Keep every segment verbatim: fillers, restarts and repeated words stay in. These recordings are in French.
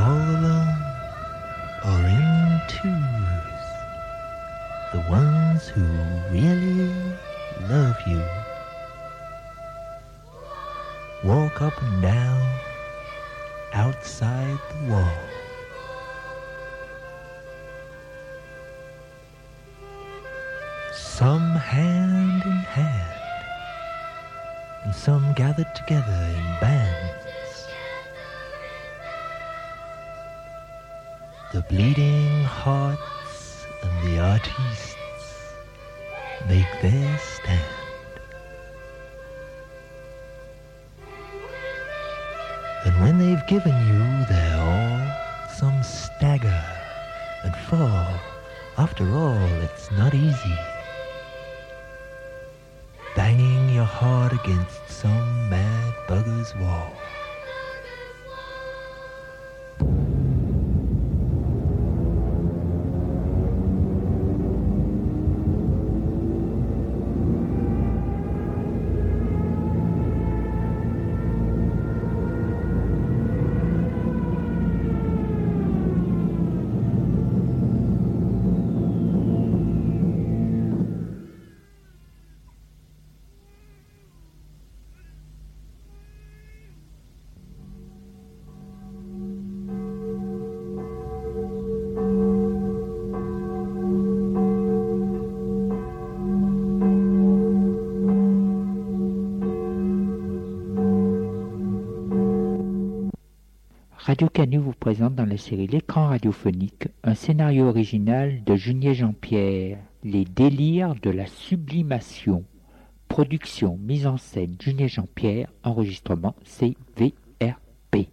all alone or in twos, the ones who really love you walk up and down outside the wall. Some hand in hand, and some gathered together in bands. The bleeding hearts and the artists make their stand. And when they've given you their all, some stagger and fall. After all, it's not easy, banging your heart against some mad bugger's wall. Radio Canu vous présente dans la série L'écran radiophonique un scénario original de Junier Jean-Pierre, Les délires de la sublimation. Production, mise en scène Junier Jean-Pierre, enregistrement C V R P.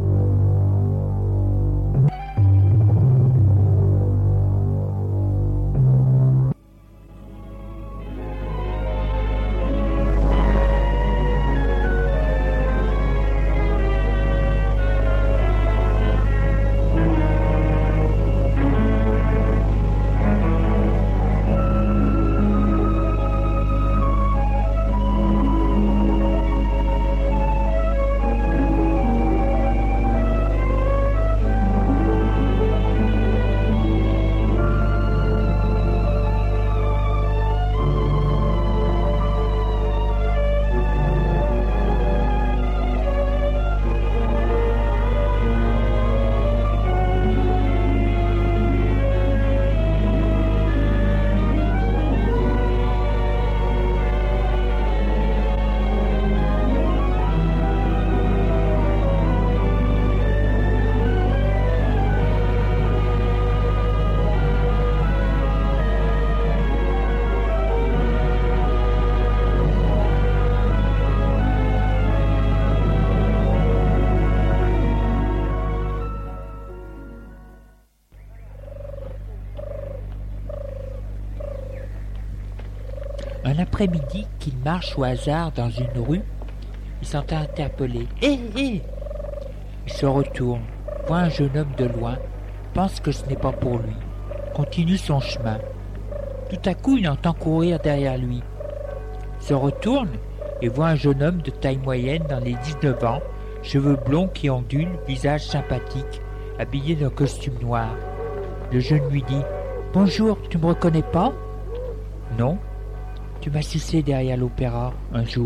Un après-midi qu'il marche au hasard dans une rue, il s'entend interpeller. Hé, hé ! Il se retourne, voit un jeune homme de loin, pense que ce n'est pas pour lui, continue son chemin. Tout à coup, il entend courir derrière lui. Il se retourne et voit un jeune homme de taille moyenne dans les dix-neuf ans, cheveux blonds qui ondulent, visage sympathique, habillé d'un costume noir. Le jeune lui dit « Bonjour, tu me reconnais pas ?»« Non. Tu m'as sucé derrière l'opéra un jour. »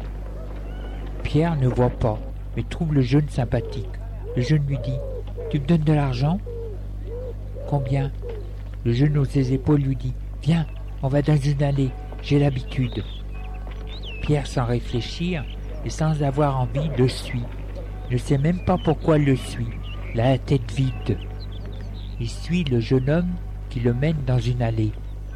Pierre ne voit pas, mais trouve le jeune sympathique. Le jeune lui dit « Tu me donnes de l'argent ?»« Combien ?» Le jeune hausse ses épaules lui dit « Viens, on va dans une allée, j'ai l'habitude. » Pierre, sans réfléchir et sans avoir envie, le suit. Il ne sait même pas pourquoi il le suit, il a la tête vide. Il suit le jeune homme qui le mène dans une allée.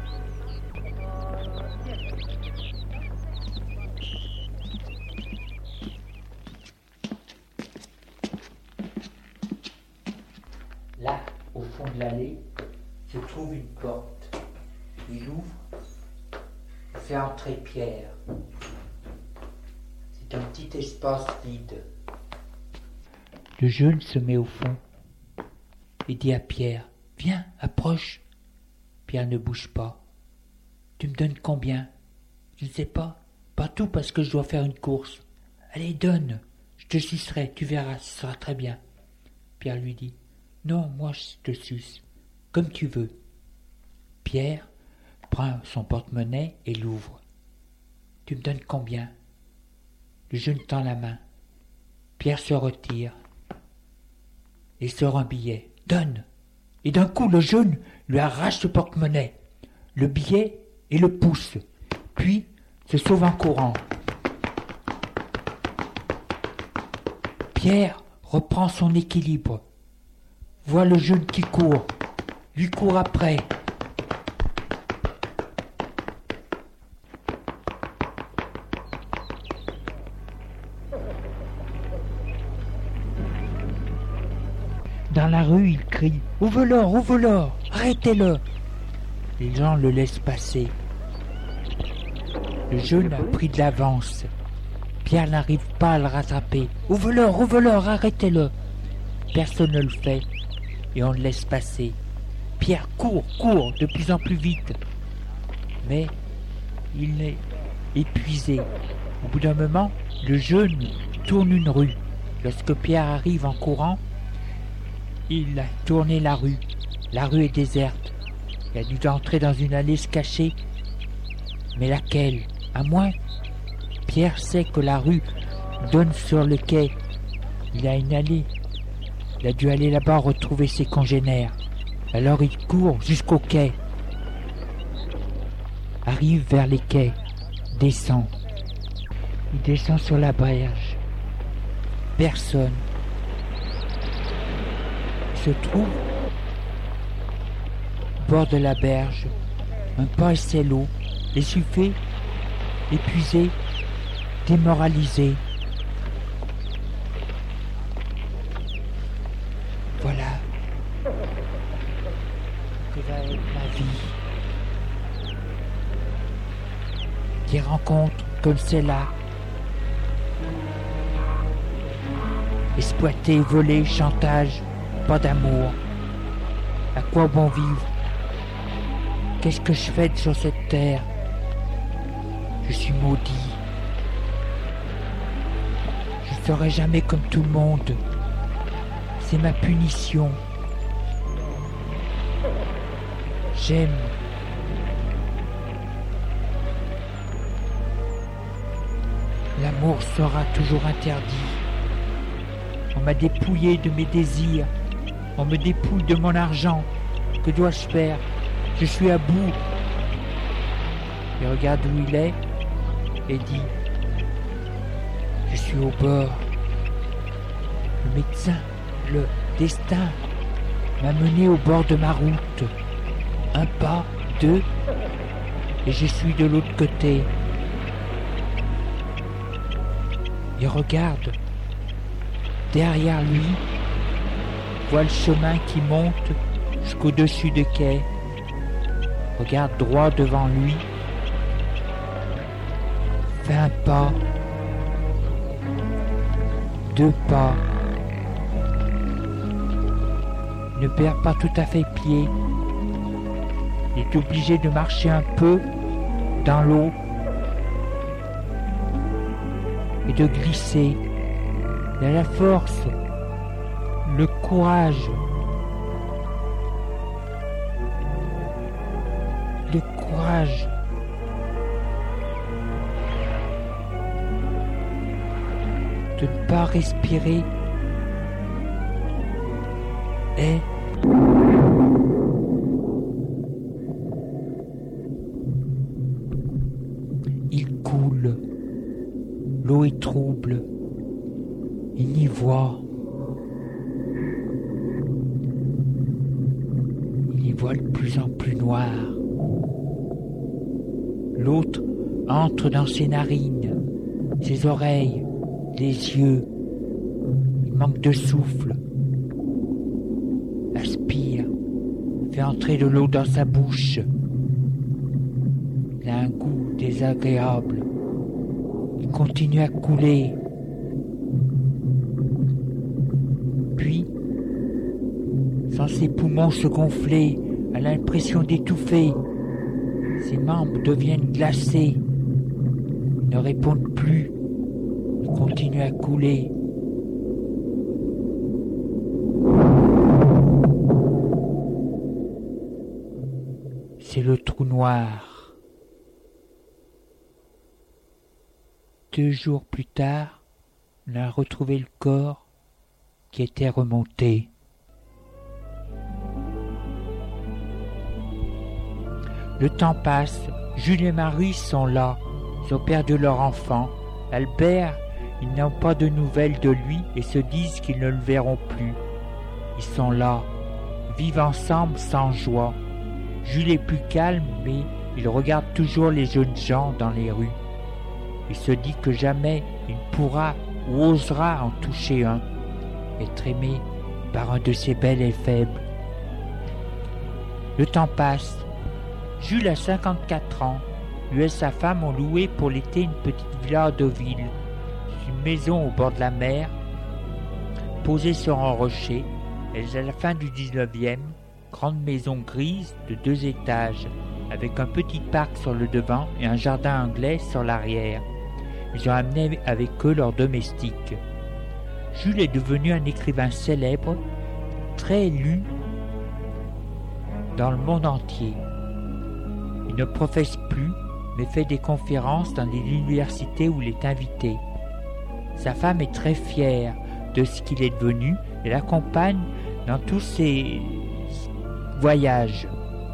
Là, au fond de l'allée, se trouve une porte. Il ouvre, il fait entrer Pierre. C'est un petit espace vide. Le jeune se met au fond et dit à Pierre « Viens, approche !» Pierre ne bouge pas. « Tu me donnes combien ?»« Je ne sais pas. Pas tout parce que je dois faire une course. »« Allez, donne. Je te sucerai, tu verras, ce sera très bien. » Pierre lui dit « Non, moi je te suce, comme tu veux. » Pierre prend son porte-monnaie et l'ouvre. « Tu me donnes combien ?» Le jeune tend la main. Pierre se retire et sort un billet. « Donne !» Et d'un coup, le jeune lui arrache le porte-monnaie, le billet et le pousse, puis se sauve en courant. Pierre reprend son équilibre, voit le jeune qui court, lui court après. Dans la rue, il crie « Ouvre-l'or, ouvre-l'or, arrêtez-le !» Les gens le laissent passer. Le jeune a pris de l'avance. Pierre n'arrive pas à le rattraper. « Ouvre-l'or, ouvre-l'or, arrêtez-le !» Personne ne le fait et on le laisse passer. Pierre court, court de plus en plus vite. Mais il est épuisé. Au bout d'un moment, le jeune tourne une rue. Lorsque Pierre arrive en courant, il a tourné la rue. La rue est déserte. Il a dû entrer dans une allée se cacher. Mais laquelle? À moins. Pierre sait que la rue donne sur le quai. Il a une allée. Il a dû aller là-bas retrouver ses congénères. Alors il court jusqu'au quai. Arrive vers les quais. Descend. Il descend sur la berge. Personne. Il se trouve au bord de la berge. Un pas essaie l'eau. Essoufflé, épuisé, démoralisé. Voilà que va être ma vie. Des rencontres comme celle-là. Exploité, volé, chantage, pas d'amour. À quoi bon vivre? Qu'est-ce que je fais sur cette terre? Je suis maudit. Je ne serai jamais comme tout le monde. C'est ma punition. J'aime. L'amour sera toujours interdit. On m'a dépouillé de mes désirs. On me dépouille de mon argent. Que dois-je faire? Je suis à bout. Il regarde où il est et dit « Je suis au bord. Le médecin, le destin m'a mené au bord de ma route. Un pas, deux, et je suis de l'autre côté. » Il regarde. Derrière lui, voit le chemin qui monte jusqu'au-dessus de quai. Regarde droit devant lui. Fait un pas, deux pas, ne perd pas tout à fait pied. Il est obligé de marcher un peu dans l'eau et de glisser. Il a la force, le courage, le courage de ne pas respirer et il coule. L'eau est trouble. Il n'y voit. Il y voit de plus en plus noir. L'autre entre dans ses narines, ses oreilles, les yeux. Il manque de souffle. Aspire, fait entrer de l'eau dans sa bouche. Il a un goût désagréable. Il continue à couler. Puis, sans ses poumons se gonfler, a l'impression d'étouffer. Ses membres deviennent glacés. Ils ne répondent plus. Ils continuent à couler. le trou noir. Deux jours plus tard, on a retrouvé le corps qui était remonté. Le temps passe, Jules et Marie sont là, ils ont perdu leur enfant. Albert, ils n'ont pas de nouvelles de lui et se disent qu'ils ne le verront plus. Ils sont là, vivent ensemble sans joie. Jules est plus calme, mais il regarde toujours les jeunes gens dans les rues. Il se dit que jamais il pourra ou osera en toucher un, être aimé par un de ces belles et faibles. Le temps passe. Jules a cinquante-quatre ans. Lui et sa femme ont loué pour l'été une petite villa à Deauville, une maison au bord de la mer, posée sur un rocher. Elle est à la fin du dix-neuvième, grande maison grise de deux étages, avec un petit parc sur le devant et un jardin anglais sur l'arrière. Ils ont amené avec eux leurs domestiques. Jules est devenu un écrivain célèbre, très lu dans le monde entier. Il ne professe plus, mais fait des conférences dans les universités où il est invité. Sa femme est très fière de ce qu'il est devenu et l'accompagne dans tous ses voyages.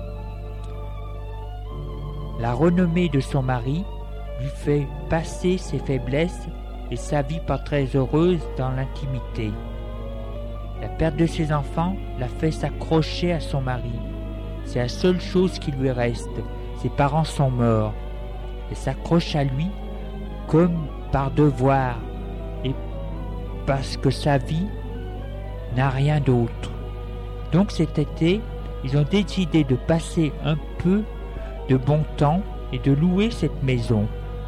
La renommée de son mari lui fait passer ses faiblesses et sa vie pas très heureuse dans l'intimité. La perte de ses enfants l'a fait s'accrocher à son mari. C'est la seule chose qui lui reste. Ses parents sont morts. Elle s'accroche à lui comme par devoir et parce que sa vie n'a rien d'autre. Donc cet été, ils ont décidé de passer un peu de bon temps et de louer cette maison.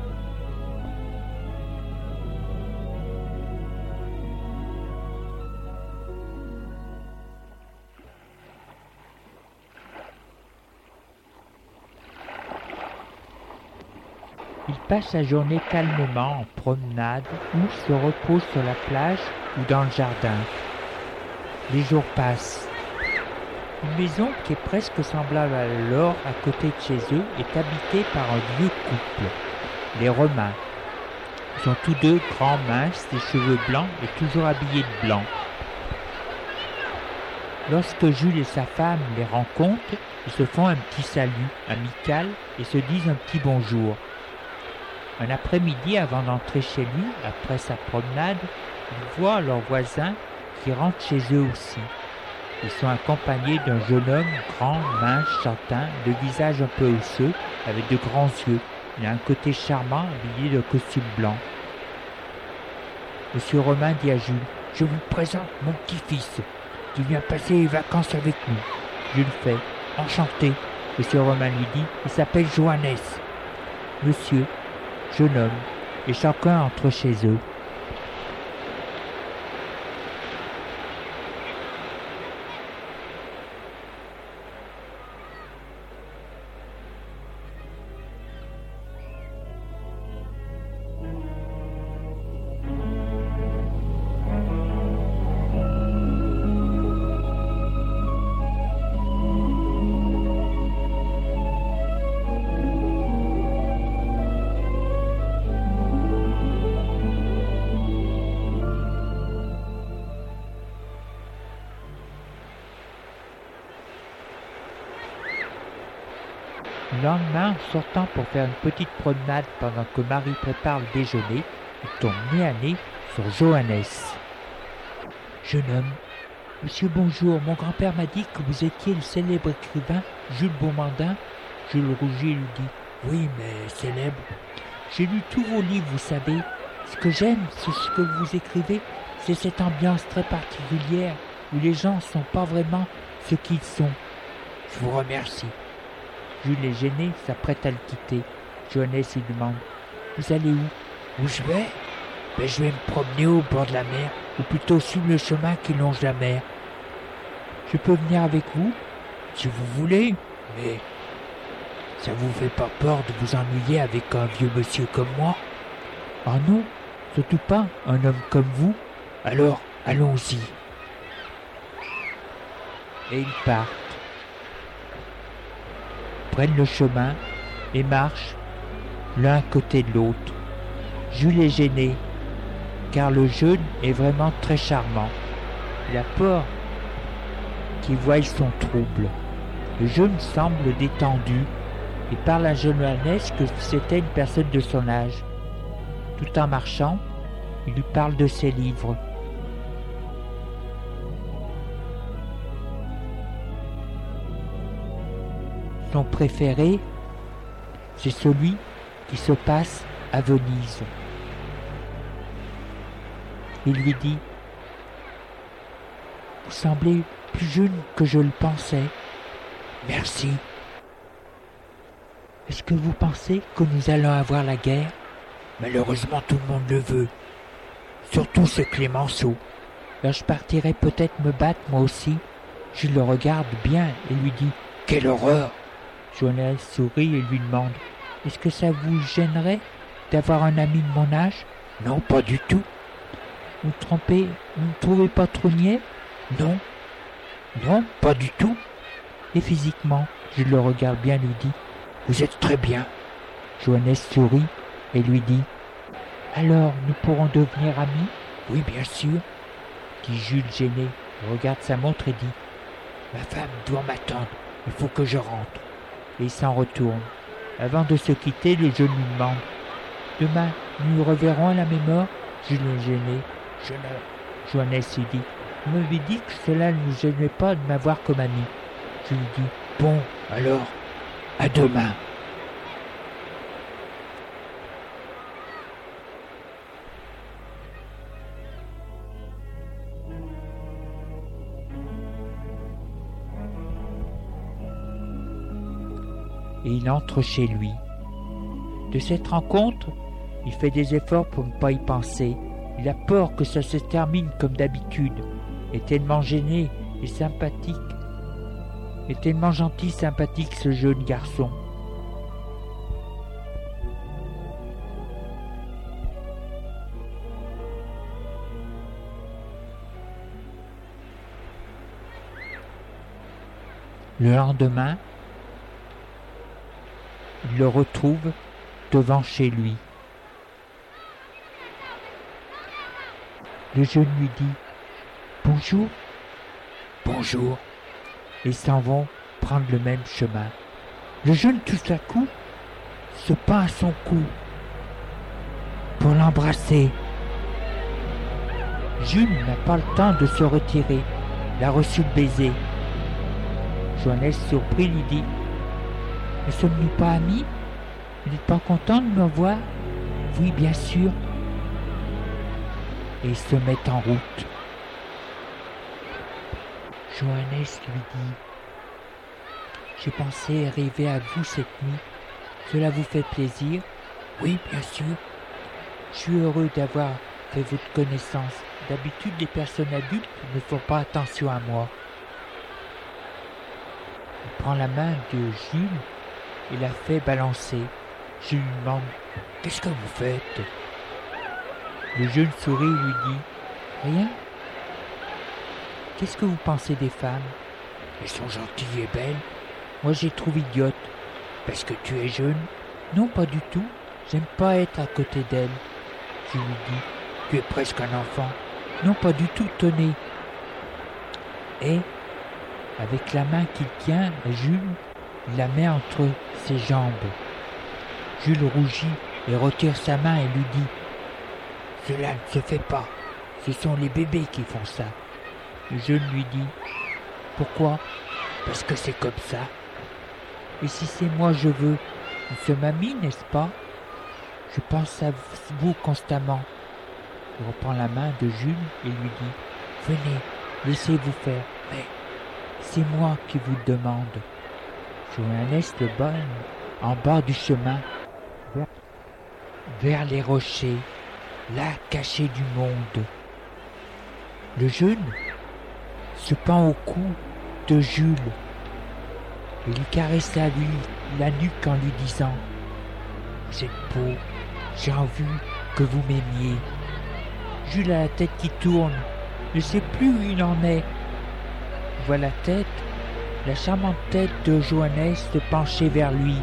Il passe sa journée calmement en promenade ou se repose sur la plage ou dans le jardin. Les jours passent. Une maison qui est presque semblable à leur à côté de chez eux est habitée par un vieux couple, les Romains. Ils sont tous deux grands, minces, des cheveux blancs et toujours habillés de blanc. Lorsque Jules et sa femme les rencontrent, ils se font un petit salut amical et se disent un petit bonjour. Un après-midi, avant d'entrer chez lui, après sa promenade, ils voient leurs voisins qui rentrent chez eux aussi. Ils sont accompagnés d'un jeune homme grand, mince, châtain, de visage un peu osseux, avec de grands yeux. Il a un côté charmant, habillé de costume blanc. Monsieur Romain dit à Jules, « Je vous présente mon petit-fils, qui vient passer les vacances avec nous. » Jules fait, « Enchanté. » Monsieur Romain lui dit, « Il s'appelle Johannes. » Monsieur, jeune homme, et chacun entre chez eux. Le lendemain, en sortant pour faire une petite promenade pendant que Marie prépare le déjeuner, il tombe nez à nez sur Johannes. Jeune homme, monsieur bonjour, mon grand-père m'a dit que vous étiez le célèbre écrivain Jules Beaumandin. Jules rougit lui dit, oui, mais célèbre. J'ai lu tous vos livres, vous savez. Ce que j'aime, c'est ce que vous écrivez, c'est cette ambiance très particulière où les gens ne sont pas vraiment ce qu'ils sont. Je vous remercie. Jules est gêné, s'apprête à le quitter. Johannes lui demande, « Vous allez où ?»« Où je vais ? Ben, je vais me promener au bord de la mer, ou plutôt suivre le chemin qui longe la mer. Je peux venir avec vous, si vous voulez, mais ça vous fait pas peur de vous ennuyer avec un vieux monsieur comme moi ? Ah non, surtout pas un homme comme vous. Alors, allons-y. » Et ils partent. prennent le chemin et marchent l'un à côté de l'autre. Jules est gêné, car le jeune est vraiment très charmant. Il a peur qu'il voie son trouble. Le jeune semble détendu et parle à Johannes que c'était une personne de son âge. Tout en marchant, il lui parle de ses livres. Son préféré, c'est celui qui se passe à Venise. Il lui dit « Vous semblez plus jeune que je le pensais. Merci. Est-ce que vous pensez que nous allons avoir la guerre ? Malheureusement, tout le monde le veut. Surtout ce Clémenceau. Alors je partirai peut-être me battre moi aussi. » Je le regarde bien et lui dis « Quelle horreur !» Johannes sourit et lui demande « Est-ce que ça vous gênerait d'avoir un ami de mon âge ?»« Non, pas du tout. »« Vous trompez, vous ne trouvez pas trop niais ?»« Non. »« Non, pas du tout. » Et physiquement, je le regarde bien et lui dis « Vous êtes très bien. » Johannes sourit et lui dit « Alors, nous pourrons devenir amis ?»« Oui, bien sûr. » dit Jules gêné. Il regarde sa montre et dit « Ma femme doit m'attendre. Il faut que je rentre. » Et il s'en retourne. Avant de se quitter, le jeune lui demande « Demain, nous nous reverrons à la même heure ?» Jules est gêné. « Je ne... » Johannes lui dit « Vous m'avez dit que cela ne nous gênait pas de m'avoir comme ami. » Je lui dis « Bon, alors, à demain. » Et il entre chez lui. De cette rencontre, il fait des efforts pour ne pas y penser. Il a peur que ça se termine comme d'habitude. Il est tellement gêné et sympathique. Il est tellement gentil, sympathique, ce jeune garçon. Le lendemain, il le retrouve devant chez lui. Le jeune lui dit « Bonjour ». « Bonjour ». Ils s'en vont prendre le même chemin. Le jeune, tout à coup, se pend à son cou pour l'embrasser. Jules n'a pas le temps de se retirer. Il a reçu le baiser. Johannes, surpris, lui dit « Ne sommes-nous pas amis ? Vous n'êtes pas content de me voir ? » « Oui, bien sûr. » Et ils se mettent en route. Johannes lui dit « J'ai pensé arriver à vous cette nuit. Cela vous fait plaisir ? » « Oui, bien sûr. Je suis heureux d'avoir fait votre connaissance. D'habitude, les personnes adultes ne font pas attention à moi. » Il prend la main de Jules et la fait balancer. Je lui demande « Qu'est-ce que vous faites ?» Le jeune sourit et lui dit « Rien. Qu'est-ce que vous pensez des femmes ? Elles sont gentilles et belles. Moi, je les trouve idiotes. Parce que tu es jeune ? Non, pas du tout. J'aime pas être à côté d'elles. Je lui dis « Tu es presque un enfant. » Non, pas du tout, tenez. Et, avec la main qu'il tient, Jules, il la met entre ses jambes. Jules rougit et retire sa main et lui dit « Cela ne se fait pas. Ce sont les bébés qui font ça. » Le jeune lui dit « Pourquoi ? Parce que c'est comme ça. Et si c'est moi je veux, nous sommes amis, n'est-ce pas ? Je pense à vous constamment. » Il reprend la main de Jules et lui dit « Venez, laissez-vous faire. Mais c'est moi qui vous le demande. » Johannes le borne en bas du chemin, vers, vers les rochers, là cachés du monde. Le jeune se pend au cou de Jules et lui caresse la, lui, la nuque en lui disant « Vous êtes beau, j'ai envie que vous m'aimiez. » Jules a la tête qui tourne, ne sait plus où il en est. Il voit la tête La charmante tête de Johannes se penchait vers lui.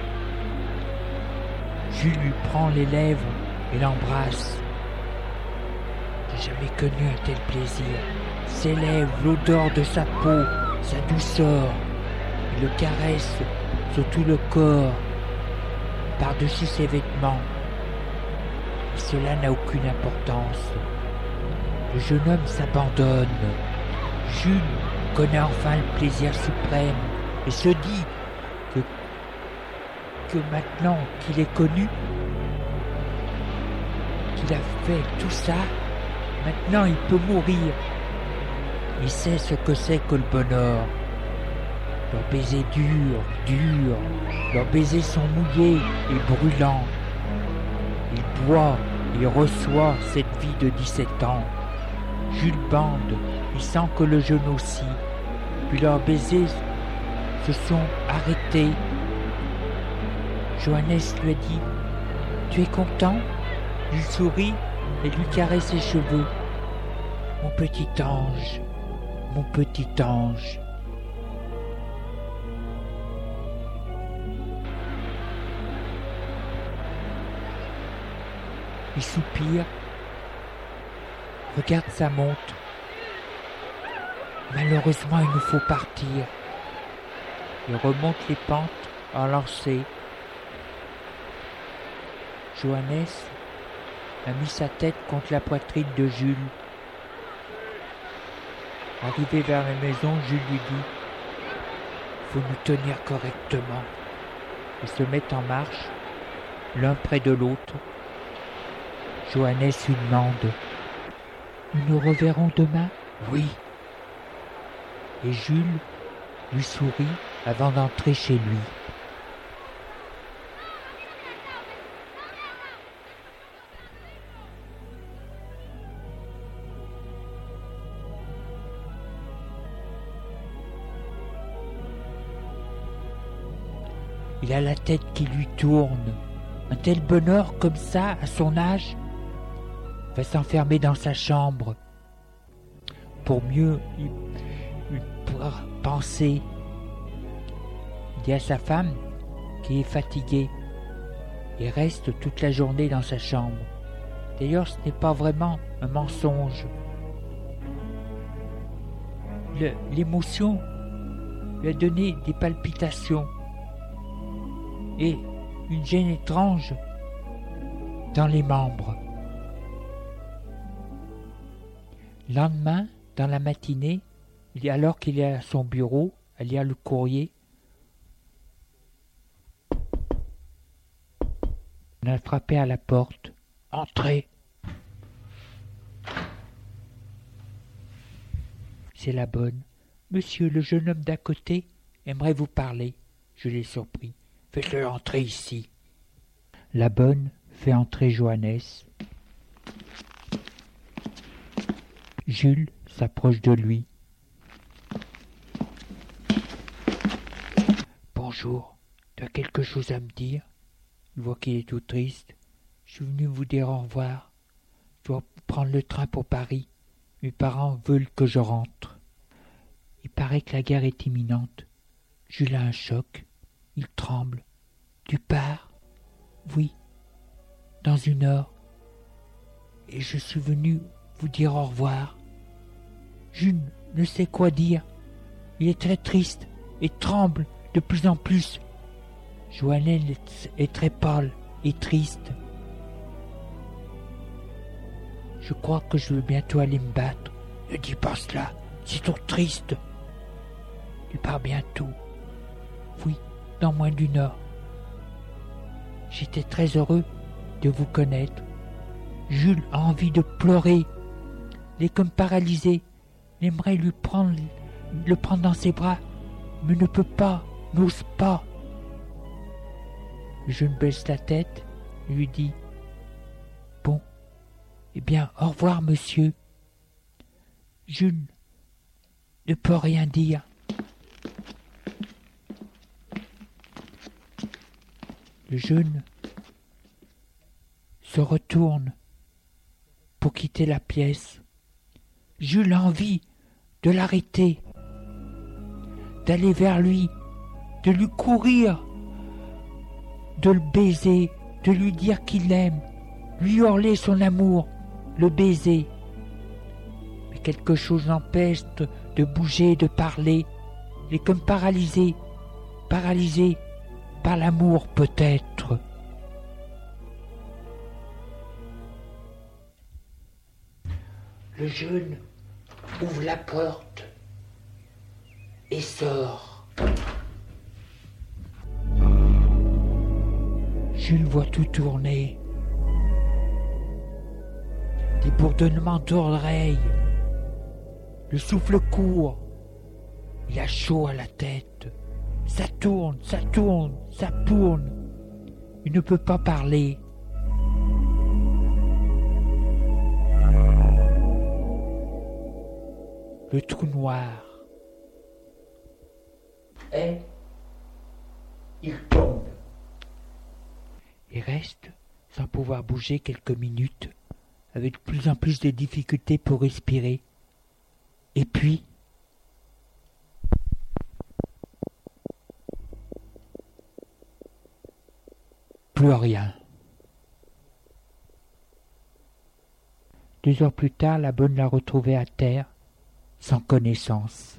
Jules lui prend les lèvres et l'embrasse. J'ai jamais connu un tel plaisir. Ses lèvres, l'odeur de sa peau, sa douceur. Il le caresse sur tout le corps, par-dessus ses vêtements. Et cela n'a aucune importance. Le jeune homme s'abandonne. Jules connaît enfin le plaisir suprême et se dit que, que maintenant qu'il est connu, qu'il a fait tout ça, maintenant il peut mourir. Il sait ce que c'est que le bonheur. Leurs baisers durs, durs, leurs baisers sont mouillés et brûlants. Il boit et reçoit cette vie de dix-sept ans. Jules bande, il sent que le jeune aussi. Puis leurs baisers se sont arrêtés. Johannes lui a dit « Tu es content ?» Il sourit et lui caresse ses cheveux. « Mon petit ange, mon petit ange. » Il soupire, regarde sa montre. Malheureusement, il nous faut partir. Il remonte les pentes en lancée. Johannes a mis sa tête contre la poitrine de Jules. Arrivé vers la maison, Jules lui dit « Faut nous tenir correctement. » Ils se mettent en marche, l'un près de l'autre. Johannes lui demande « Nous nous reverrons demain ?»« Oui. » Et Jules lui sourit avant d'entrer chez lui. Il a la tête qui lui tourne. Un tel bonheur comme ça, à son âge, va s'enfermer dans sa chambre. Pour mieux il, il pourra penser. Il dit à sa femme qui est fatiguée et reste toute la journée dans sa chambre. D'ailleurs, ce n'est pas vraiment un mensonge. Le, l'émotion lui a donné des palpitations et une gêne étrange dans les membres. Le lendemain, dans la matinée, alors qu'il est à son bureau, à lire le courrier, on a frappé à la porte. « Entrez !» C'est la bonne. « Monsieur, le jeune homme d'à côté aimerait vous parler. » Je l'ai surpris. « Faites-le entrer ici. » La bonne fait entrer Johannes. Jules s'approche de lui. « Bonjour, tu as quelque chose à me dire ?» Il voit qu'il est tout triste. « Je suis venu vous dire au revoir. Je dois prendre le train pour Paris. Mes parents veulent que je rentre. Il paraît que la guerre est imminente. Jules a un choc. Il tremble. « Tu pars ?»« Oui, dans une heure. Et je suis venu vous dire au revoir. » Jules ne sait quoi dire. Il est très triste et tremble de plus en plus. Johannes est très pâle et triste. « Je crois que je vais bientôt aller me battre. »« Ne dis pas cela, c'est trop triste. »« Tu pars bientôt. »« Oui, dans moins d'une heure. » J'étais très heureux de vous connaître. Jules a envie de pleurer. Il est comme paralysé. Il aimerait lui prendre, le prendre dans ses bras, mais ne peut pas, n'ose pas. Le jeune baisse la tête et lui dit « Bon, eh bien, au revoir, monsieur. » Jules ne peut rien dire. Le jeune se retourne pour quitter la pièce. Jules a envie de l'arrêter. d'aller vers lui, de lui courir, de le baiser, de lui dire qu'il l'aime, lui hurler son amour, le baiser. Mais quelque chose l'empêche de, de bouger, de parler. Il est comme paralysé, paralysé par l'amour peut-être. Le jeune ouvre la porte et sort. Jules voit tout tourner. Des bourdonnements d'oreilles. Le souffle court. Il a chaud à la tête. Ça tourne, ça tourne, ça tourne. Il ne peut pas parler. Le trou noir. Et il tombe. Il reste sans pouvoir bouger quelques minutes, avec de plus en plus de difficultés pour respirer. Et puis, plus rien. Deux heures plus tard, la bonne l'a retrouvé à terre, sans connaissance.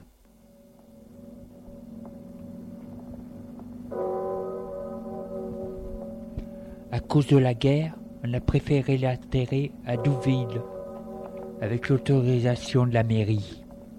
À cause de la guerre, on a préféré l'enterrer à Douville, avec l'autorisation de la mairie.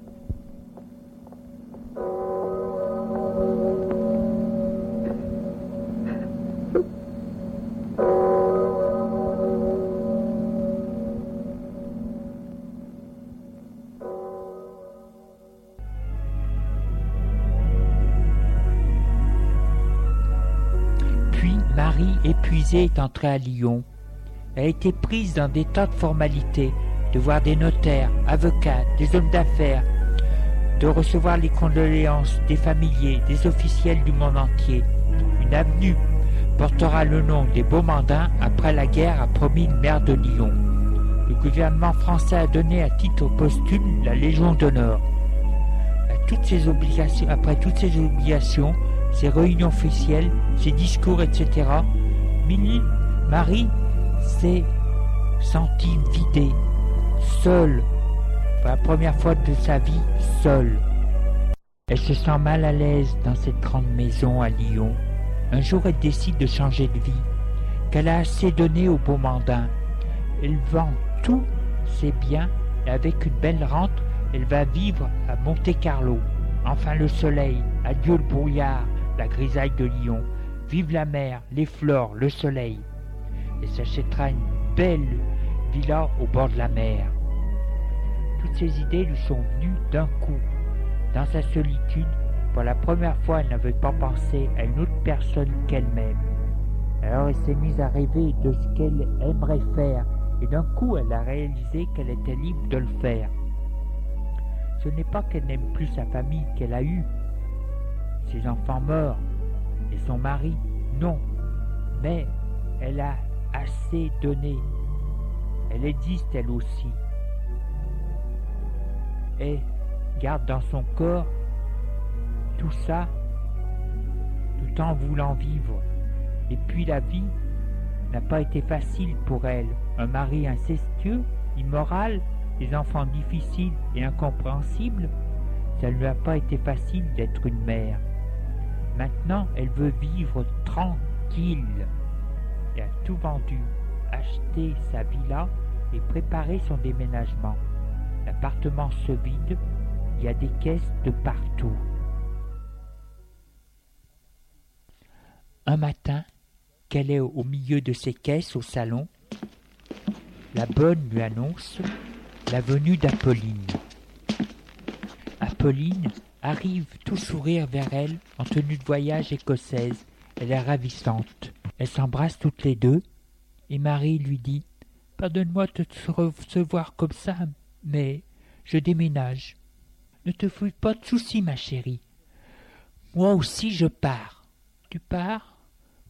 Épuisée est entrée à Lyon. Elle a été prise dans des tas de formalités, de voir des notaires, avocats, des hommes d'affaires, de recevoir les condoléances des familiers, des officiels du monde entier. Une avenue portera le nom des Beaumandins après la guerre, a promis le maire de Lyon. Le gouvernement français a donné à titre posthume la Légion d'honneur. À toutes ces obligations, après toutes ces obligations, ces réunions officielles, ces discours, et cetera, Marie s'est sentie vidée, seule, pour la première fois de sa vie, seule. Elle se sent mal à l'aise dans cette grande maison à Lyon. Un jour, elle décide de changer de vie, qu'elle a assez donné aux Beaumandins. Elle vend tous ses biens et avec une belle rente, elle va vivre à Monte-Carlo. Enfin le soleil, adieu le brouillard, la grisaille de Lyon. Vive la mer, les fleurs, le soleil. Elle s'achètera une belle villa au bord de la mer. Toutes ces idées lui sont venues d'un coup. Dans sa solitude, pour la première fois, elle n'avait pas pensé à une autre personne qu'elle-même. Alors elle s'est mise à rêver de ce qu'elle aimerait faire, et d'un coup elle a réalisé qu'elle était libre de le faire. Ce n'est pas qu'elle n'aime plus sa famille qu'elle a eue, ses enfants morts, et son mari, non, mais elle a assez donné. Elle existe elle aussi. Et garde dans son corps tout ça, tout en voulant vivre. Et puis la vie n'a pas été facile pour elle. Un mari incestueux, immoral, des enfants difficiles et incompréhensibles, ça ne lui a pas été facile d'être une mère. Maintenant, elle veut vivre tranquille. Elle a tout vendu, acheté sa villa et préparé son déménagement. L'appartement se vide, il y a des caisses de partout. Un matin, qu'elle est au milieu de ses caisses au salon, la bonne lui annonce la venue d'Apolline. Apolline arrive tout sourire vers elle en tenue de voyage écossaise. Elle est ravissante. Elles s'embrassent toutes les deux et Marie lui dit « Pardonne-moi de te recevoir comme ça, mais je déménage. Ne te fais pas de soucis, ma chérie. Moi aussi je pars. » « Tu pars ? » ?»« Oui. »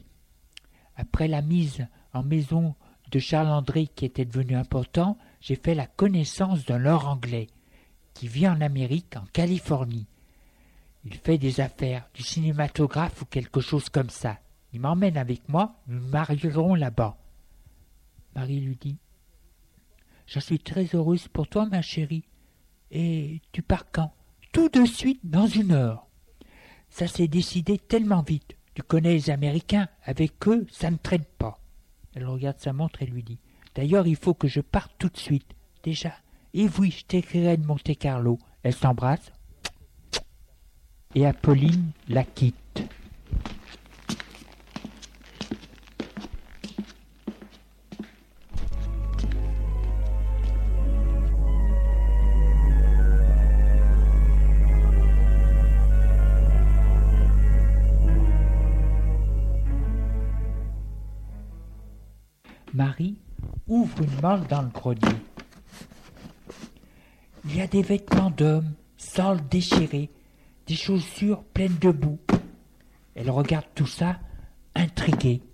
Après la mise en maison de Charles-André qui était devenu important, j'ai fait la connaissance d'un Lord anglais qui vit en Amérique, en Californie. Il fait des affaires, du cinématographe ou quelque chose comme ça. Il m'emmène avec moi, nous nous marierons là-bas. » Marie lui dit « J'en suis très heureuse pour toi, ma chérie. Et tu pars quand ? » ?»« Tout de suite, dans une heure. » »« Ça s'est décidé tellement vite. Tu connais les Américains, avec eux, ça ne traîne pas. » Elle regarde sa montre et lui dit « D'ailleurs, il faut que je parte tout de suite. Déjà. Et oui, je t'écrirai de Monte-Carlo. » Elle s'embrasse. Et Apolline la quitte. Marie ouvre une malle dans le grenier. Il y a des vêtements d'hommes, sales, déchirés, des chaussures pleines de boue. Elle regarde tout ça, intriguée.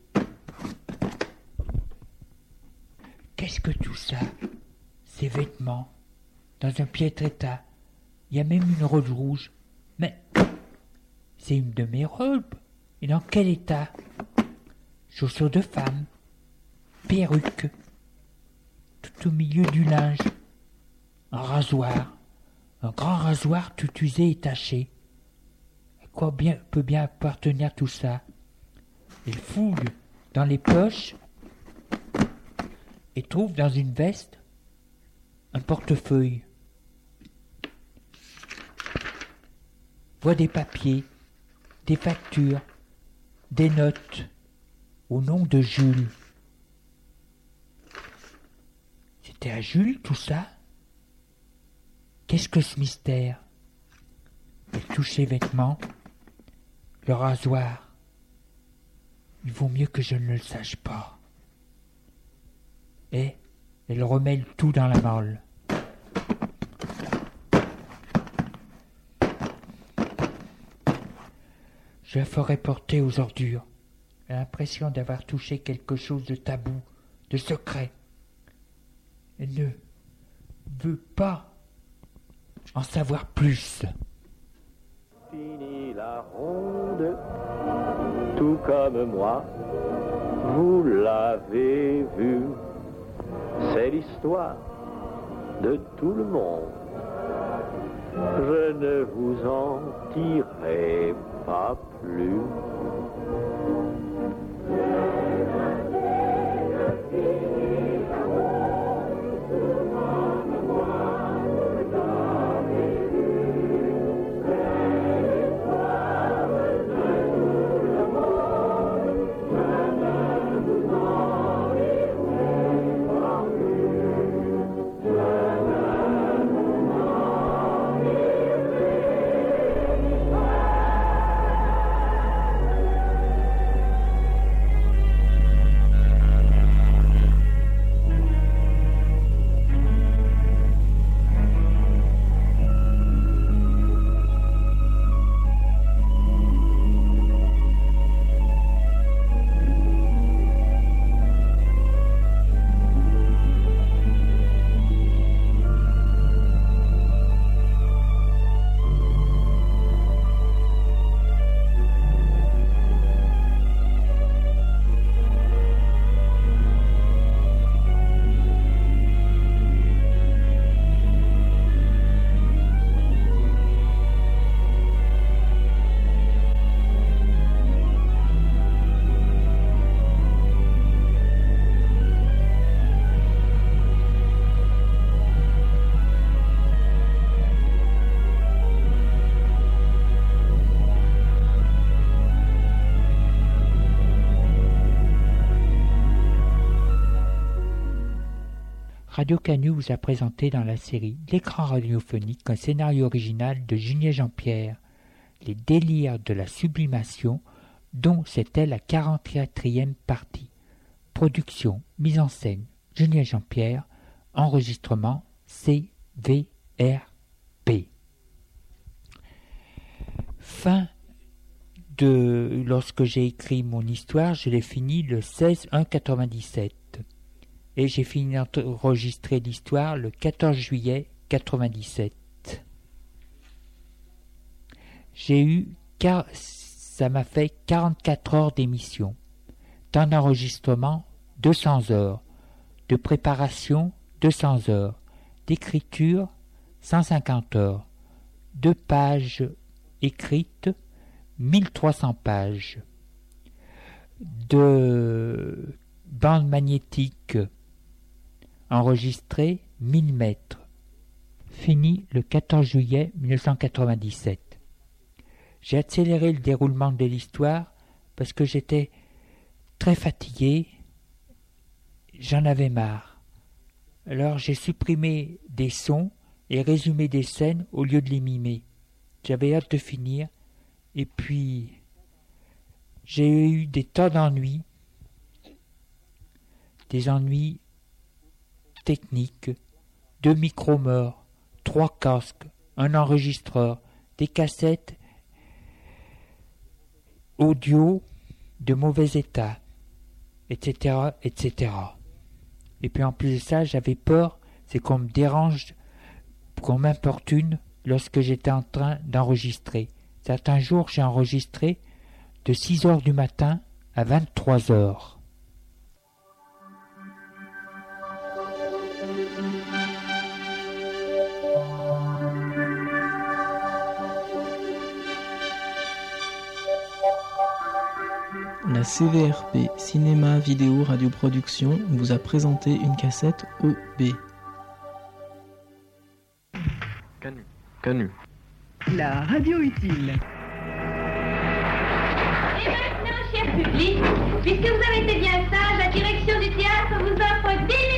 Qu'est-ce que tout ça? Ces vêtements, dans un piètre état. Il y a même une rose rouge. Mais c'est une de mes robes. Et dans quel état? Chaussures de femme, perruque, tout au milieu du linge, un rasoir, un grand rasoir tout usé et taché. À quoi bien, peut bien appartenir tout ça? Elle fouille dans les poches et trouve dans une veste un portefeuille. Voit des papiers, des factures, des notes au nom de Jules. C'était à Jules tout ça? Qu'est-ce que ce mystère? Elle touche ses vêtements, le rasoir. Il vaut mieux que je ne le sache pas. Et elle remet le tout dans la malle. Je la ferai porter aux ordures. Elle a l'impression d'avoir touché quelque chose de tabou, de secret. Elle ne veut pas en savoir plus. Fini la ronde, tout comme moi, vous l'avez vu, c'est l'histoire de tout le monde. Je ne vous en dirai pas plus. Radio Canu vous a présenté dans la série L'écran radiophonique un scénario original de Julien Jean-Pierre, Les délires de la sublimation, dont c'était la quarante-quatrième partie. Production, mise en scène, Julien Jean-Pierre, enregistrement C V R P. Fin de... Lorsque j'ai écrit mon histoire, je l'ai fini le seize un quatre-vingt-dix-sept. Et j'ai fini d'enregistrer l'histoire le quatorze juillet quatre-vingt-dix-sept. J'ai eu, car ça m'a fait quarante-quatre heures d'émission. Temps d'enregistrement, deux cents heures. De préparation, deux cents heures. D'écriture, cent cinquante heures. De pages écrites, mille trois cents pages. De bande magnétique enregistrée, mille mètres. Fini le quatorze juillet mille neuf cent quatre-vingt-dix-sept. J'ai accéléré le déroulement de l'histoire parce que j'étais très fatigué, j'en avais marre. Alors j'ai supprimé des sons et résumé des scènes au lieu de les mimer. J'avais hâte de finir, et puis j'ai eu des tas d'ennuis, des ennuis techniques, deux micros morts, trois casques, un enregistreur, des cassettes audio de mauvais état, et cetera, et cetera. Et puis en plus de ça, j'avais peur, c'est qu'on me dérange, qu'on m'importune lorsque j'étais en train d'enregistrer. Certains jours, j'ai enregistré de six heures du matin à vingt-trois heures. La C V R P Cinéma Vidéo Radio Production vous a présenté une cassette E B. Canu. Canu. La radio utile. Et maintenant, cher public, puisque vous avez été bien sage, la direction du théâtre vous offre dix minutes